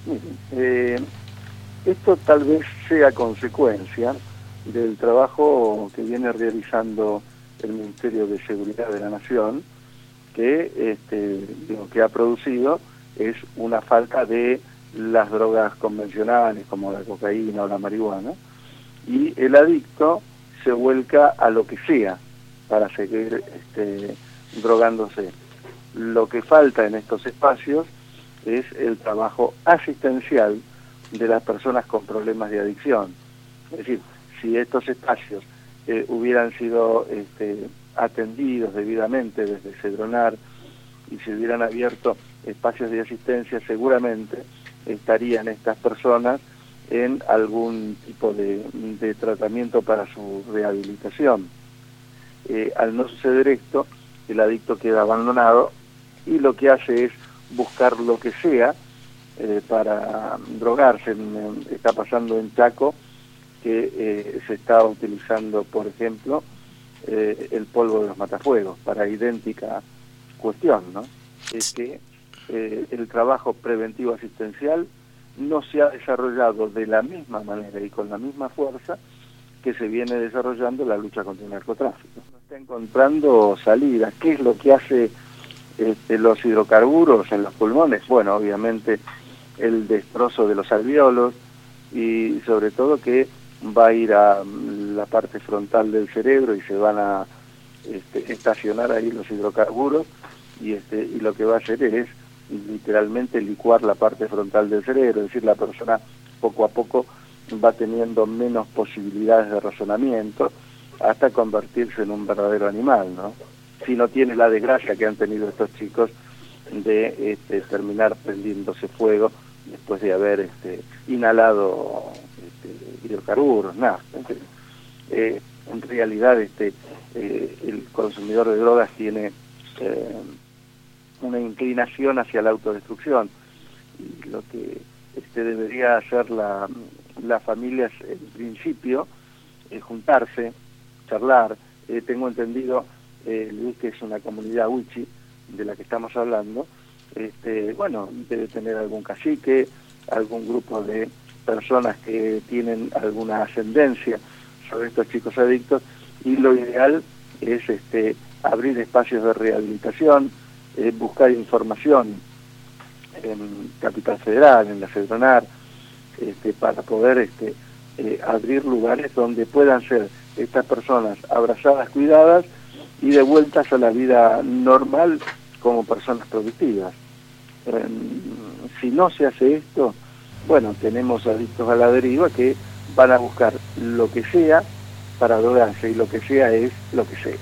Miren, esto tal vez sea consecuencia del trabajo que viene realizando el Ministerio de Seguridad de la Nación, que lo que ha producido es una falta de las drogas convencionales como la cocaína o la marihuana, y el adicto se vuelca a lo que sea para seguir drogándose. Lo que falta en estos espacios es el trabajo asistencial de las personas con problemas de adicción. Es decir, si estos espacios hubieran sido atendidos debidamente desde Cedronar y se hubieran abierto espacios de asistencia, seguramente estarían estas personas en algún tipo de tratamiento para su rehabilitación. Al no suceder esto, el adicto queda abandonado y lo que hace es buscar lo que sea para drogarse. Está pasando en Chaco que se está utilizando, por ejemplo, el polvo de los matafuegos para idéntica cuestión, ¿no? Es que el trabajo preventivo asistencial no se ha desarrollado de la misma manera y con la misma fuerza que se viene desarrollando la lucha contra el narcotráfico. No está encontrando salidas. ¿Qué es lo que hace los hidrocarburos en los pulmones? Bueno, obviamente el destrozo de los alvéolos y sobre todo que va a ir a la parte frontal del cerebro y se van a estacionar ahí los hidrocarburos y lo que va a hacer es literalmente licuar la parte frontal del cerebro, es decir, la persona poco a poco va teniendo menos posibilidades de razonamiento hasta convertirse en un verdadero animal, ¿no? Si no tiene la desgracia que han tenido estos chicos de terminar prendiéndose fuego después de haber inhalado hidrocarburos, nada. En realidad el consumidor de drogas tiene una inclinación hacia la autodestrucción, y lo que debería hacer las familias en principio es juntarse, charlar. Tengo entendido, Luis, que es una comunidad wichi de la que estamos hablando. Bueno, debe tener algún cacique, algún grupo de personas que tienen alguna ascendencia sobre estos chicos adictos, y lo ideal es abrir espacios de rehabilitación, buscar información en Capital Federal, en la Cedronar, para poder abrir lugares donde puedan ser estas personas abrazadas, cuidadas y devueltas a la vida normal como personas productivas. Si no se hace esto, bueno, tenemos adictos a la deriva que van a buscar lo que sea para drogarse, y lo que sea es lo que sea.